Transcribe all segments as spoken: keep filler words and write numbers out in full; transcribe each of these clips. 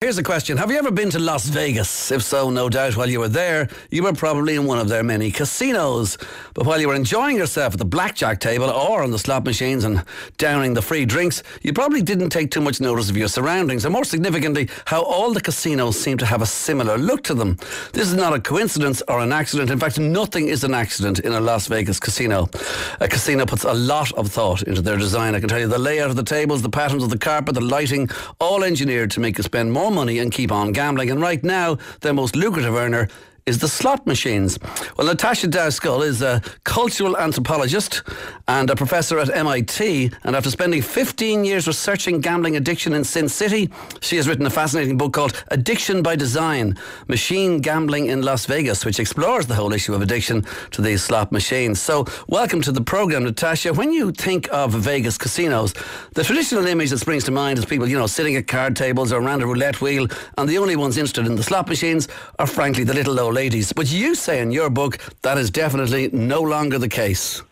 here's a question. Have you ever been to Las Vegas? If so, no doubt while you were there, you were probably in one of their many casinos. But while you were enjoying yourself at the blackjack table or on the slot machines and downing the free drinks, you probably didn't take too much notice of your surroundings, and more significantly, how all the casinos seem to have a similar look to them. This is not a coincidence or an accident. In fact, nothing is an accident in a Las Vegas casino. A casino puts a lot of thought into their design. I can tell you, the layout of the tables, the patterns of the carpet, the lighting, all engineered to make you spend more money and keep on gambling. And right now, their most lucrative earner is the slot machines. Well, Natasha Dow-Scull is a cultural anthropologist and a professor at M I T, and after spending fifteen years researching gambling addiction in Sin City, she has written a fascinating book called Addiction by Design, Machine Gambling in Las Vegas, which explores the whole issue of addiction to these slot machines. So, welcome to the programme, Natasha. When you think of Vegas casinos, the traditional image that springs to mind is people, you know, sitting at card tables or around a roulette wheel, and the only ones interested in the slot machines are, frankly, the little old ladies. But you say in your book that is definitely no longer the case.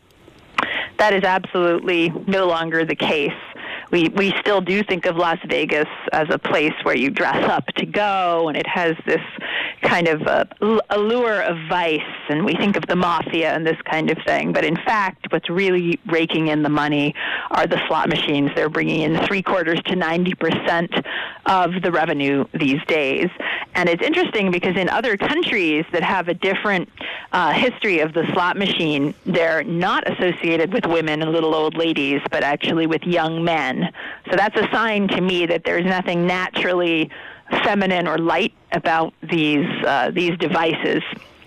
That is absolutely no longer the case. We we still do think of Las Vegas as a place where you dress up to go, and it has this kind of uh, allure of vice, and we think of the mafia and this kind of thing. But in fact, what's really raking in the money are the slot machines. They're bringing in three quarters to ninety percent of the revenue these days. And it's interesting because in other countries that have a different uh, history of the slot machine, they're not associated with women and little old ladies, but actually with young men. So that's a sign to me that there's nothing naturally feminine or light about these uh, these devices.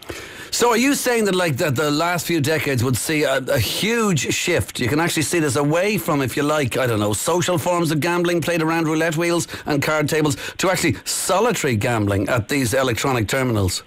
So are you saying that like that the last few decades would see a, a huge shift? You can actually see this away from, if you like, I don't know, social forms of gambling played around roulette wheels and card tables to actually solitary gambling at these electronic terminals?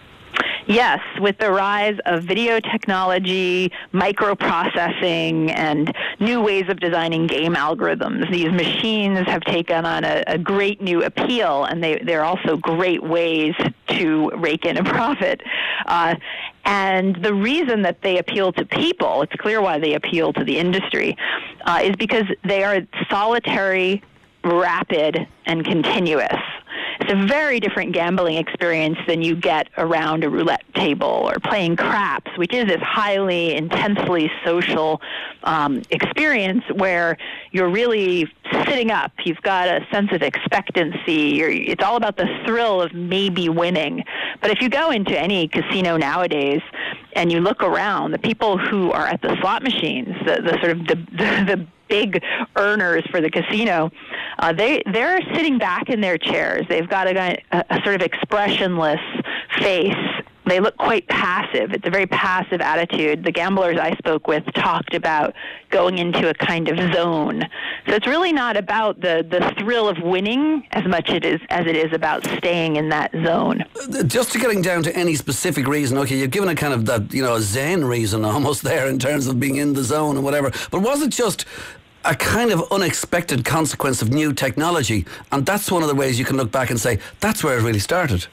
Yes, with the rise of video technology, microprocessing, and new ways of designing game algorithms, these machines have taken on a, a great new appeal, and they, they're also great ways to rake in a profit. Uh, and the reason that they appeal to people, it's clear why they appeal to the industry, uh, is because they are solitary, rapid, and continuous. It's a very different gambling experience than you get around a roulette table or playing craps, which is this highly, intensely social um, experience where you're really sitting up. You've got a sense of expectancy. You're, it's all about the thrill of maybe winning. But if you go into any casino nowadays and you look around, the people who are at the slot machines, the, the sort of the, the, the big earners for the casino, uh, they, they're sitting back in their chairs. They've got a, a, a sort of expressionless face. They look quite passive. It's a very passive attitude. The gamblers I spoke with talked about going into a kind of zone. So it's really not about the, the thrill of winning as much it is, as it is about staying in that zone. Just to getting down to any specific reason, okay, you've given a kind of that, you know, a Zen reason almost there in terms of being in the zone and whatever. But was it just a kind of unexpected consequence of new technology? And that's one of the ways you can look back and say, that's where it really started.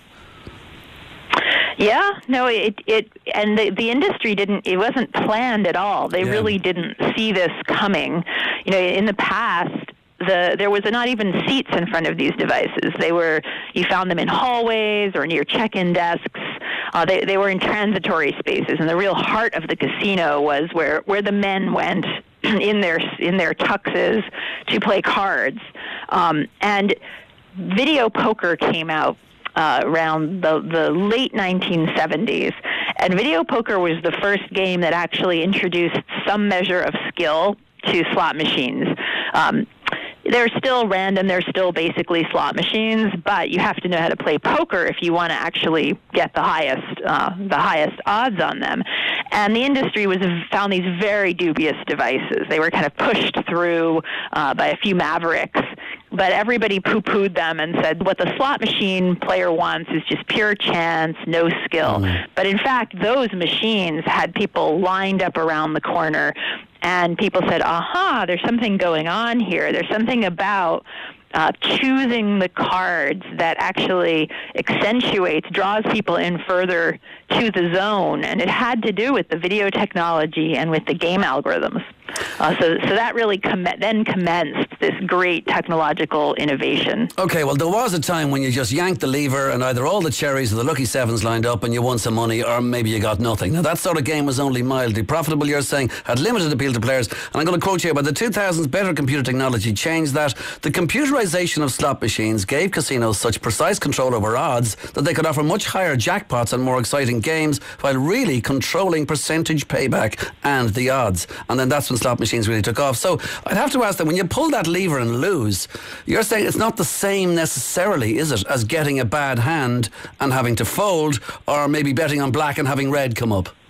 Yeah, no, it it and the the industry didn't. It wasn't planned at all. They yeah. really didn't see this coming. You know, in the past, the there was not even seats in front of these devices. They were you found them in hallways or near check-in desks. Uh, they they were in transitory spaces, and the real heart of the casino was where where the men went in their in their tuxes to play cards. Um, and video poker came out Uh, around the, the late nineteen seventies. And video poker was the first game that actually introduced some measure of skill to slot machines. Um, they're still random, they're still basically slot machines, but you have to know how to play poker if you want to actually get the highest uh, the highest odds on them. And the industry was found these very dubious devices. They were kind of pushed through uh, by a few mavericks, but everybody poo-pooed them and said what the slot machine player wants is just pure chance, no skill. Mm. But in fact, those machines had people lined up around the corner, and people said, aha, there's something going on here. There's something about uh, choosing the cards that actually accentuates, draws people in further to the zone. And it had to do with the video technology and with the game algorithms. Uh, so, so that really com- then commenced this great technological innovation. Okay, well, there was a time when you just yanked the lever and either all the cherries or the lucky sevens lined up and you won some money, or maybe you got nothing. Now, that sort of game was only mildly profitable, you're saying, had limited appeal to players. And I'm going to quote you, by the two thousands, better computer technology changed that. The computerization of slot machines gave casinos such precise control over odds that they could offer much higher jackpots and more exciting games while really controlling percentage payback and the odds. And then that's when slot machines really took off. So I'd have to ask them, when you pull that lever and lose, you're saying it's not the same necessarily, is it, as getting a bad hand and having to fold, or maybe betting on black and having red come up?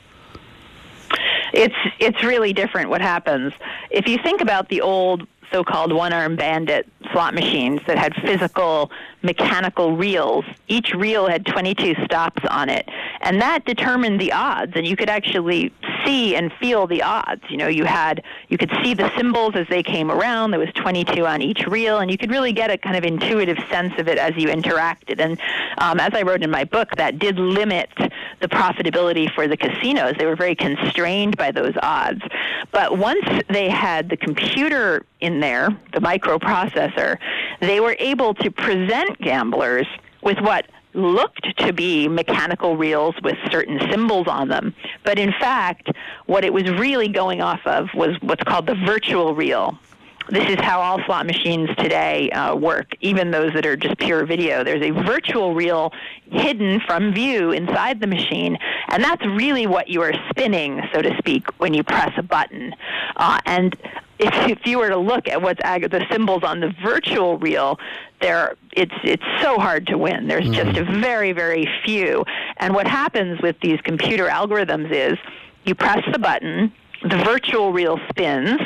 It's it's really different what happens. If you think about the old so-called one-arm bandit slot machines that had physical mechanical reels, each reel had twenty-two stops on it, and that determined the odds, and you could actually see and feel the odds. You know, you had you could see the symbols as they came around. There was twenty-two on each reel, and you could really get a kind of intuitive sense of it as you interacted. And um, as I wrote in my book, that did limit the profitability for the casinos. They were very constrained by those odds. But once they had the computer in there, the microprocessor, they were able to present gamblers with what looked to be mechanical reels with certain symbols on them. But in fact, what it was really going off of was what's called the virtual reel. This is how all slot machines today uh, work, even those that are just pure video. There's a virtual reel hidden from view inside the machine, and that's really what you are spinning, so to speak, when you press a button. Uh, and if, if you were to look at what's ag- the symbols on the virtual reel, there it's it's so hard to win. There's mm. just a very, very few. And what happens with these computer algorithms is you press the button, the virtual reel spins,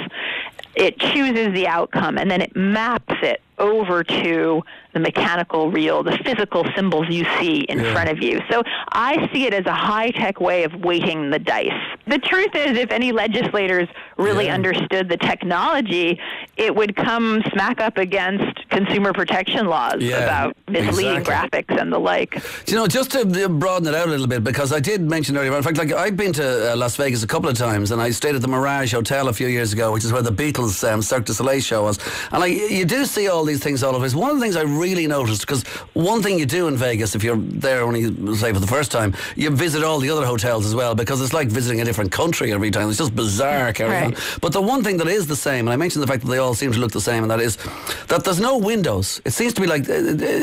it chooses the outcome, and then it maps it over to the mechanical reel, the physical symbols you see in yeah. front of you. So I see it as a high-tech way of weighting the dice. The truth is, if any legislators really yeah. understood the technology, it would come smack up against consumer protection laws yeah, about misleading exactly. graphics and the like. You know, just to broaden it out a little bit, because I did mention earlier, in fact, like I've been to uh, Las Vegas a couple of times, and I stayed at the Mirage Hotel a few years ago, which is where the Beatles um, Cirque du Soleil show was. And like, you do see all these things all over. It's one of the things I really noticed, because one thing you do in Vegas, if you're there only, say, for the first time, you visit all the other hotels as well, because it's like visiting a different country every time. It's just bizarre carrying right. on. But the one thing that is the same, and I mentioned the fact that they all seem to look the same, and that is that there's no windows. It seems to be like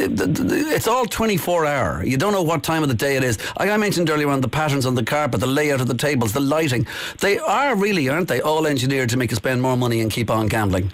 it's all twenty-four hour. You don't know what time of the day it is. Like I mentioned earlier on, the patterns on the carpet, the layout of the tables, the lighting. They are really, aren't they, all engineered to make you spend more money and keep on gambling?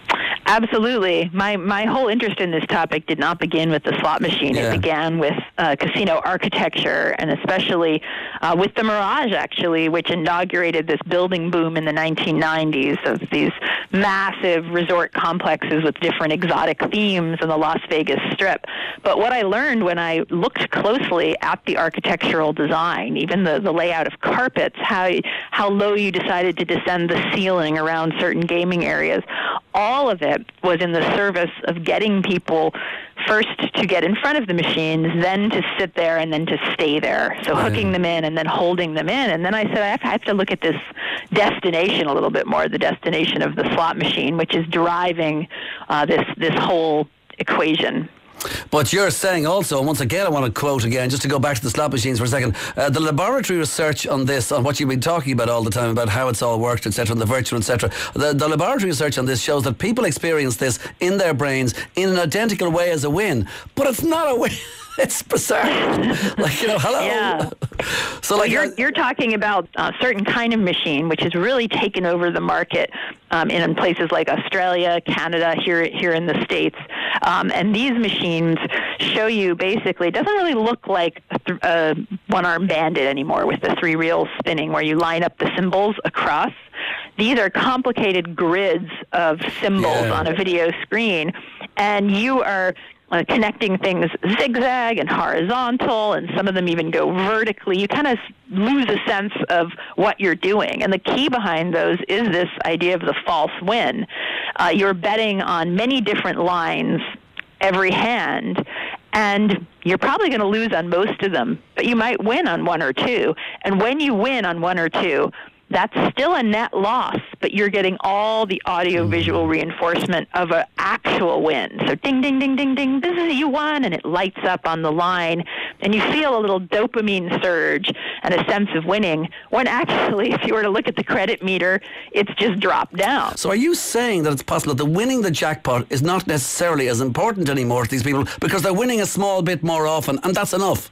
Absolutely. My my whole interest in this topic did not begin with the slot machine. Yeah. It began with uh, casino architecture, and especially uh, with the Mirage, actually, which inaugurated this building boom in the nineteen nineties of these massive resort complexes with different exotic themes in the Las Vegas Strip. But what I learned when I looked closely at the architectural design, even the, the layout of carpets, how how low you decided to descend the ceiling around certain gaming areas, all of it was in the service of getting people first to get in front of the machines, then to sit there, and then to stay there. So hooking them in and then holding them in. And then I said, I have, I have to look at this destination a little bit more, the destination of the slot machine, which is driving uh, this this whole equation. But you're saying also, and once again I want to quote again, just to go back to the slot machines for a second, uh, the laboratory research on this, on what you've been talking about all the time, about how it's all worked, et cetera, and the virtual, et cetera, the, the laboratory research on this shows that people experience this in their brains in an identical way as a win. But it's not a win. It's bizarre. Like, you know, hello. Yeah. So, well, like, you're, uh, you're talking about a certain kind of machine, which has really taken over the market um, in places like Australia, Canada, here here in the States. Um, and these machines show you basically, it doesn't really look like a, th- a one-arm bandit anymore with the three reels spinning, where you line up the symbols across. These are complicated grids of symbols yeah. on a video screen, and you are Uh, connecting things zigzag and horizontal, and some of them even go vertically. You kind of lose a sense of what you're doing. And the key behind those is this idea of the false win. Uh, you're betting on many different lines every hand, and you're probably going to lose on most of them, but you might win on one or two. And when you win on one or two, that's still a net loss, but you're getting all the audio-visual reinforcement of an actual win. So ding, ding, ding, ding, ding, this is you won, and it lights up on the line, and you feel a little dopamine surge and a sense of winning, when actually, if you were to look at the credit meter, it's just dropped down. So are you saying that it's possible that the winning the jackpot is not necessarily as important anymore to these people because they're winning a small bit more often, and that's enough?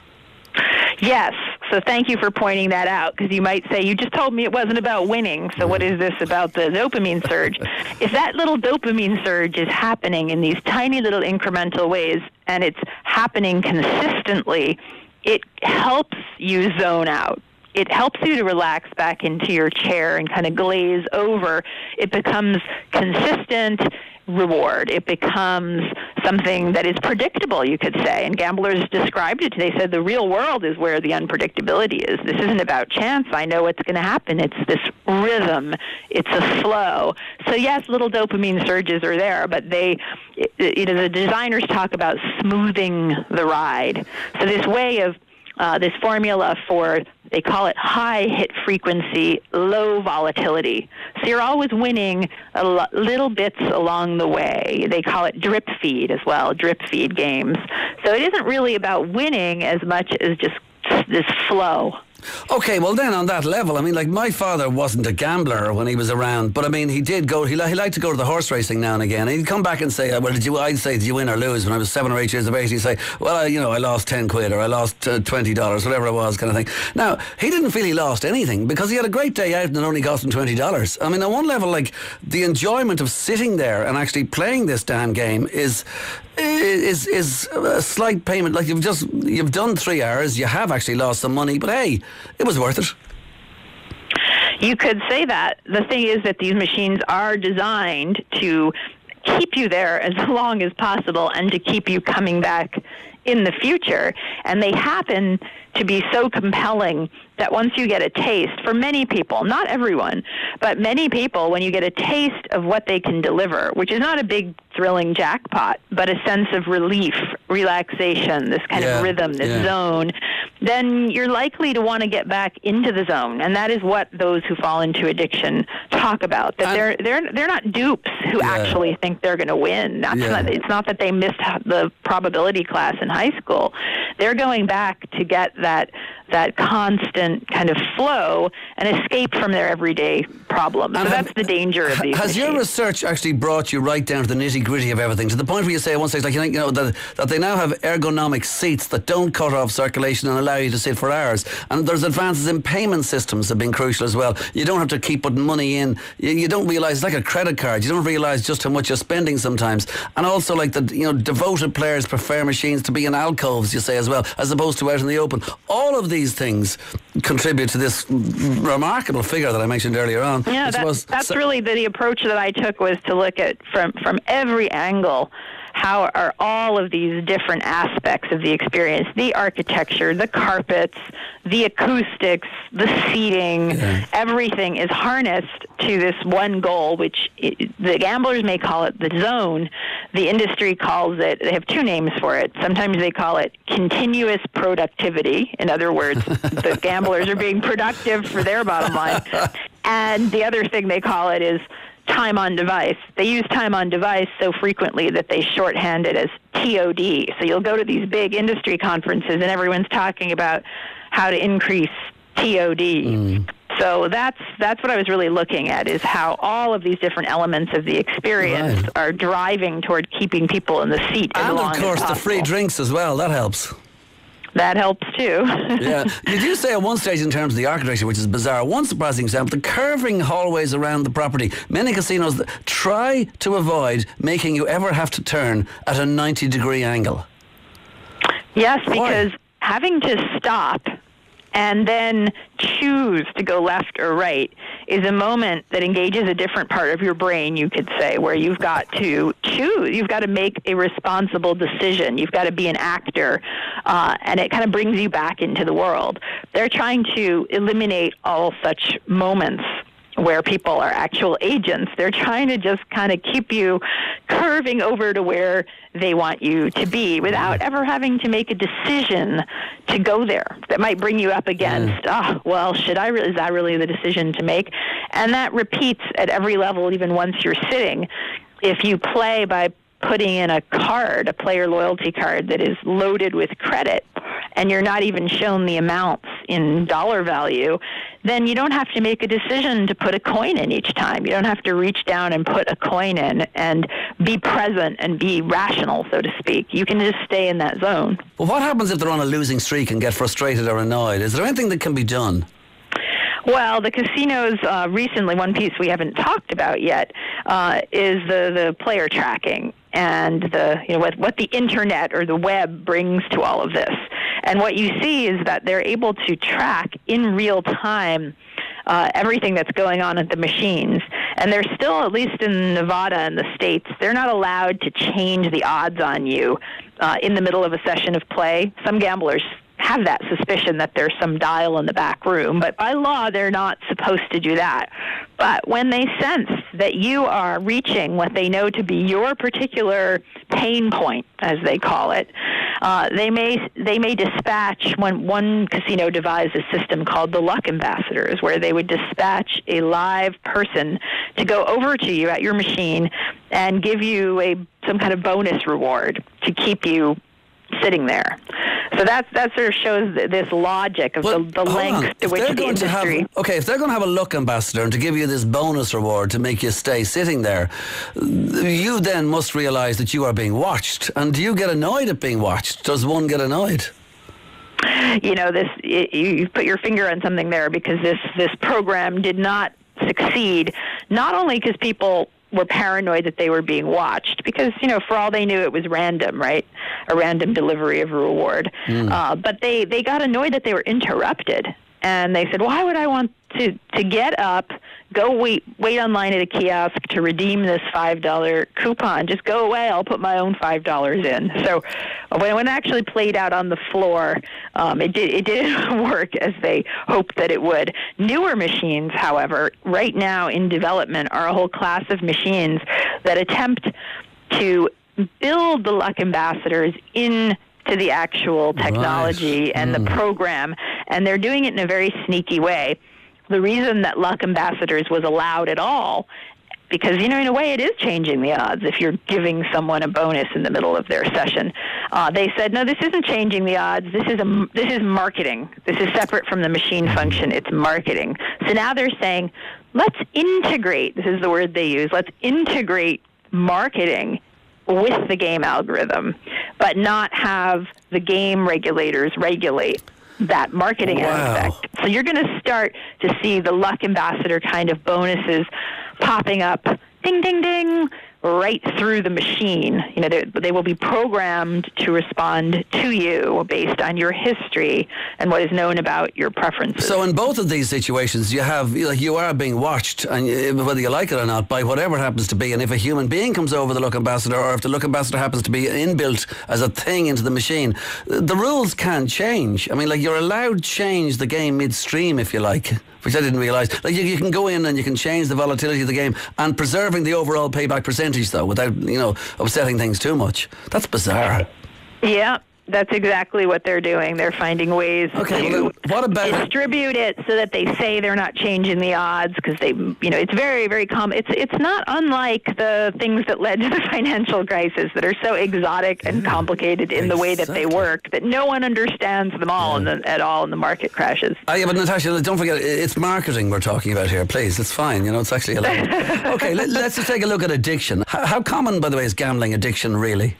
Yes. So thank you for pointing that out, because you might say, you just told me it wasn't about winning, so what is this about the dopamine surge? If that little dopamine surge is happening in these tiny little incremental ways, and it's happening consistently, it helps you zone out. It helps you to relax back into your chair and kind of glaze over. It becomes consistent reward. It becomes something that is predictable, you could say. And gamblers described it. They said the real world is where the unpredictability is. This isn't about chance. I know what's going to happen. It's this rhythm. It's a flow. So yes, little dopamine surges are there, but they, you know, the designers talk about smoothing the ride. So this way of Uh, this formula for, they call it high hit frequency, low volatility. So you're always winning a lo- little bits along the way. They call it drip feed as well, drip feed games. So it isn't really about winning as much as just this flow. Okay, well then on that level, I mean, like my father wasn't a gambler when he was around, but I mean, he did go, he, li- he liked to go to the horse racing now and again. He'd come back and say, well, did you, I'd say, did you win or lose? When I was seven or eight years of age, he'd say, well, I, you know, I lost ten quid or I lost uh, twenty dollars, whatever it was, kind of thing. Now, he didn't feel he lost anything because he had a great day out and it only cost him twenty dollars. I mean, on one level, like, the enjoyment of sitting there and actually playing this damn game is, is is a slight payment. Like, you've just, you've done three hours, you have actually lost some money, but hey, it was worth it. You could say that. The thing is that these machines are designed to keep you there as long as possible and to keep you coming back in the future. And they happen to be so compelling that once you get a taste, for many people, not everyone, but many people, when you get a taste of what they can deliver, which is not a big thrilling jackpot, but a sense of relief, relaxation, this kind yeah, of rhythm, this yeah. zone, then you're likely to want to get back into the zone. And that is what those who fall into addiction talk about, that I'm, they're they're they're not dupes who yeah. actually think they're going to win. That's yeah. not, it's not that they missed the probability class in high school. They're going back to get that that constant kind of flow and escape from their everyday problems. And so have, that's the danger of these Has machines. Your research actually brought you right down to the nitty-gritty of everything, to the point where you say at one stage, like, you know, that, that they now have ergonomic seats that don't cut off circulation and allow you to sit for hours. And there's advances in payment systems that have been crucial as well. You don't have to keep putting money in. You, you don't realise, it's like a credit card. You don't realise just how much you're spending sometimes. And also, like, the, you know, devoted players prefer machines to be in alcoves, you say, as well, as opposed to out in the open. All of these things contribute to this remarkable figure that I mentioned earlier on. Yeah, that, was, that's so, really the, the approach that I took, was to look at from, from every angle, how are all of these different aspects of the experience, the architecture, the carpets, the acoustics, the seating, yeah. everything is harnessed to this one goal, which it, the gamblers may call it the zone. The industry calls it, they have two names for it. Sometimes they call it continuous productivity. In other words, the gamblers are being productive for their bottom line. And the other thing they call it is time on device. They use time on device so frequently that they shorthand it as T O D. So you'll go to these big industry conferences and everyone's talking about how to increase T O D. Mm. So that's that's what I was really looking at, is how all of these different elements of the experience right. are driving toward keeping people in the seat as and long as possible. And of course the free drinks as well, that helps. That helps too. Yeah. You do say at one stage, in terms of the architecture, which is bizarre, one surprising example, the curving hallways around the property. Many casinos try to avoid making you ever have to turn at a ninety degree angle. Yes, because Why? having to stop and then choose to go left or right is a moment that engages a different part of your brain, you could say, where you've got to choose. You've got to make a responsible decision. You've got to be an actor, uh, and it kind of brings you back into the world. They're trying to eliminate all such moments where people are actual agents. They're trying to just kind of keep you curving over to where they want you to be without ever having to make a decision to go there. That might bring you up against, mm. oh, well, should I really, is that really the decision to make? And that repeats at every level, even once you're sitting. If you play by putting in a card, a player loyalty card that is loaded with credit, and you're not even shown the amounts in dollar value, then you don't have to make a decision to put a coin in each time. You don't have to reach down and put a coin in and be present and be rational, so to speak. You can just stay in that zone. Well, what happens if they're on a losing streak and get frustrated or annoyed? Is there anything that can be done? Well, the casinos uh, recently, one piece we haven't talked about yet, uh, is the, the player tracking and the you know what, what the internet or the web brings to all of this. And what you see is that they're able to track in real time uh, everything that's going on at the machines. And they're still, at least in Nevada and the States, they're not allowed to change the odds on you uh, in the middle of a session of play. Some gamblers have that suspicion that there's some dial in the back room, but by law they're not supposed to do that. But when they sense that you are reaching what they know to be your particular pain point, as they call it, uh, they may they may dispatch. One one casino devised a system called the Luck Ambassadors, where they would dispatch a live person to go over to you at your machine and give you a some kind of bonus reward to keep you sitting there. So that that sort of shows this logic of well, the, the length to which the industry... Have, okay, if they're going to have a Luck Ambassador and to give you this bonus reward to make you stay sitting there, you then must realise that you are being watched. And do you get annoyed at being watched? Does one get annoyed? You know, this it, you put your finger on something there, because this, this program did not succeed, not only because people were paranoid that they were being watched, because, you know, for all they knew, it was random, right? A random delivery of a reward. Mm. Uh, but they, they got annoyed that they were interrupted. And they said, why would I want to, to get up, go wait wait online at a kiosk to redeem this five dollar coupon? Just go away. I'll put my own five dollars in. So when, when it actually played out on the floor, um, it, did, it didn't work as they hoped that it would. Newer machines, however, right now in development are a whole class of machines that attempt to build the Luck Ambassadors in to the actual technology right. and mm. the program, and they're doing it in a very sneaky way. The reason that Luck Ambassadors was allowed at all, because, you know, in a way it is changing the odds if you're giving someone a bonus in the middle of their session. Uh, they said, no, this isn't changing the odds. This is a, this is marketing. This is separate from the machine function. It's marketing. So now they're saying, let's integrate, this is the word they use, let's integrate marketing with the game algorithm, but not have the game regulators regulate that marketing wow. aspect. So you're going to start to see the Luck Ambassador kind of bonuses popping up, ding, ding, ding, right through the machine. You know, they will be programmed to respond to you based on your history and what is known about your preferences. So in both of these situations, you have like you are being watched, and whether you like it or not, by whatever it happens to be. And if a human being comes over the Luck Ambassador, or if the Luck Ambassador happens to be inbuilt as a thing into the machine, the rules can change. I mean, like, you're allowed to change the game midstream, if you like, which I didn't realise. Like, you, you can go in and you can change the volatility of the game, and preserving the overall payback percentage, though, without, you know, upsetting things too much. That's bizarre. Yeah, that's exactly what they're doing. They're finding ways okay, to well, what about distribute it so that they say they're not changing the odds, because they, you know, it's very, very common. It's it's not unlike the things that led to the financial crisis that are so exotic and complicated in exactly. the way that they work that no one understands them all yeah. in the, at all in the market crashes. Oh, yeah, but Natasha, don't forget, it's marketing we're talking about here. Please, it's fine. You know, it's actually allowed. Okay, let, let's just take a look at addiction. How, how common, by the way, is gambling addiction really?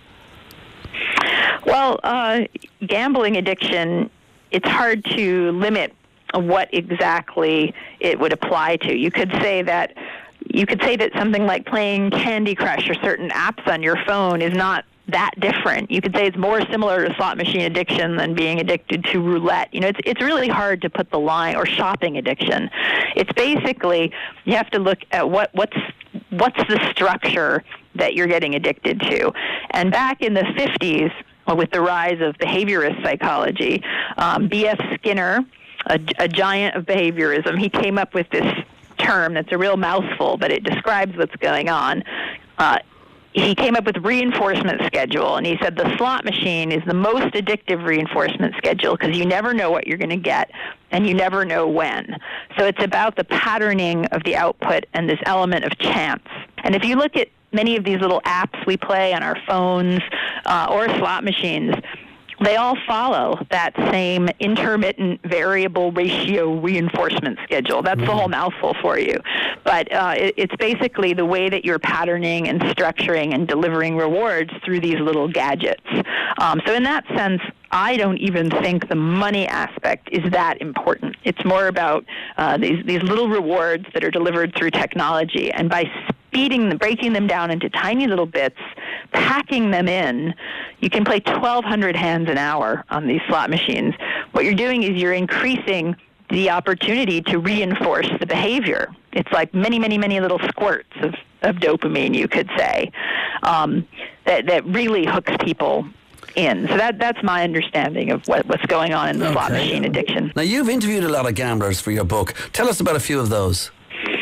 Well, uh, gambling addiction, it's hard to limit what exactly it would apply to. You could say that you could say that something like playing Candy Crush or certain apps on your phone is not that different. You could say it's more similar to slot machine addiction than being addicted to roulette. You know, it's it's really hard to put the line, or shopping addiction. It's basically, you have to look at what what's what's the structure that you're getting addicted to. And back in the fifties, with the rise of behaviorist psychology, um, B F Skinner, a, a giant of behaviorism, he came up with this term that's a real mouthful, but it describes what's going on. Uh, he came up with reinforcement schedule, and he said the slot machine is the most addictive reinforcement schedule because you never know what you're going to get, and you never know when. So it's about the patterning of the output and this element of chance. And if you look at many of these little apps we play on our phones uh, or slot machines, they all follow that same intermittent variable ratio reinforcement schedule. That's the whole mouthful for you. But uh, it, it's basically the way that you're patterning and structuring and delivering rewards through these little gadgets. Um, so in that sense, I don't even think the money aspect is that important. It's more about uh, these, these little rewards that are delivered through technology. And by speeding them, breaking them down into tiny little bits, packing them in, you can play twelve hundred hands an hour on these slot machines. What you're doing is you're increasing the opportunity to reinforce the behavior. It's like many, many, many little squirts of, of dopamine, you could say, um, that, that really hooks people in. So that that's my understanding of what, what's going on in the okay. slot machine addiction. Now, you've interviewed a lot of gamblers for your book. Tell us about a few of those.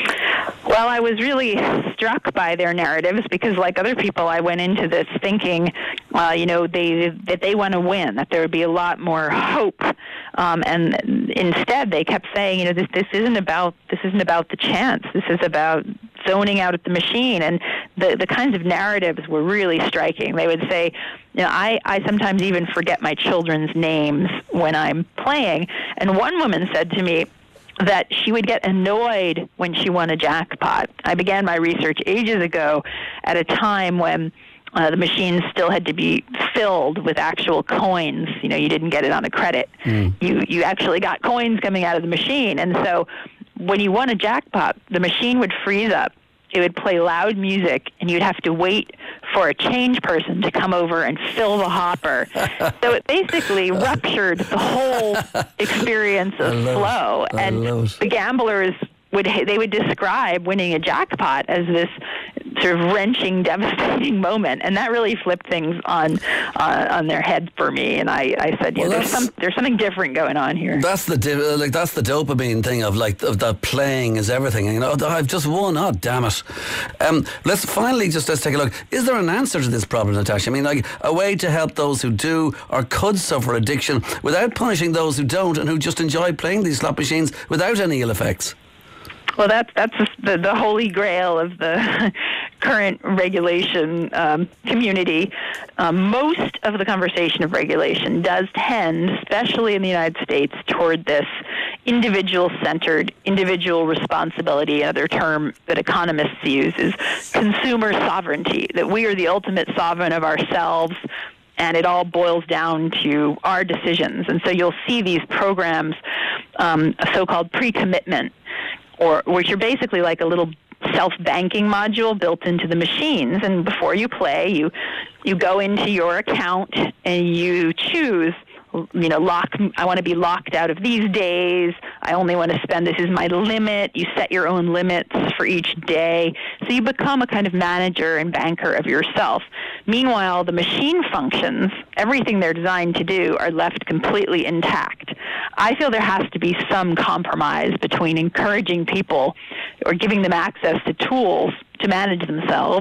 Well, I was really struck by their narratives because, like other people, I went into this thinking, uh, you know, they that they want to win, that there would be a lot more hope, um, and instead they kept saying, you know, this this isn't about this isn't about the chance. This is about zoning out at the machine, and the the kinds of narratives were really striking. They would say, you know, I I sometimes even forget my children's names when I'm playing, and one woman said to me that she would get annoyed when she won a jackpot. I began my research ages ago at a time when uh, the machines still had to be filled with actual coins. You know, you didn't get it on a credit. Mm. You you actually got coins coming out of the machine. And so when you won a jackpot, the machine would freeze up. It would play loud music, and you'd have to wait for a change person to come over and fill the hopper. So it basically ruptured the whole experience of flow. And the gamblers would they would describe winning a jackpot as this sort of wrenching, devastating moment, and that really flipped things on uh, on their head for me. And I, I said, you well, know, there's some there's something different going on here. That's the like that's the dopamine thing of like of that playing is everything. You know, I've just won. Oh, damn it! Um, let's finally just let's take a look. Is there an answer to this problem, Natasha? I mean, like a way to help those who do or could suffer addiction without punishing those who don't and who just enjoy playing these slot machines without any ill effects? Well, that's that's the, the holy grail of the current regulation um, community. Um, most of the conversation of regulation does tend, especially in the United States, toward this individual-centered, individual responsibility. Another term that economists use is consumer sovereignty, that we are the ultimate sovereign of ourselves, and it all boils down to our decisions. And so you'll see these programs, um, a so-called pre-commitment, or which are basically like a little self-banking module built into the machines. And before you play, you you go into your account and you choose, you know, lock. I want to be locked out of these days. I only want to spend, this is my limit. You set your own limits for each day. So you become a kind of manager and banker of yourself. Meanwhile, the machine functions, everything they're designed to do, are left completely intact. I feel there has to be some compromise between encouraging people or giving them access to tools to manage themselves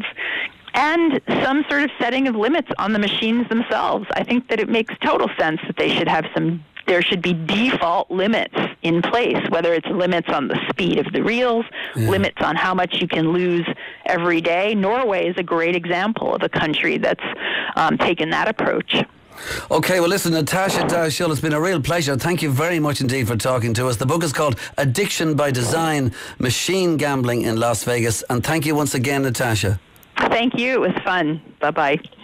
and some sort of setting of limits on the machines themselves. I think that it makes total sense that they should have some, there should be default limits in place, whether it's limits on the speed of the reels, yeah. limits on how much you can lose every day. Norway is a great example of a country that's um, taken that approach. Okay, well listen, Natasha Darshull, it's been a real pleasure. Thank you very much indeed for talking to us. The book is called Addiction by Design, Machine Gambling in Las Vegas. And thank you once again, Natasha. Thank you. It was fun. Bye-bye.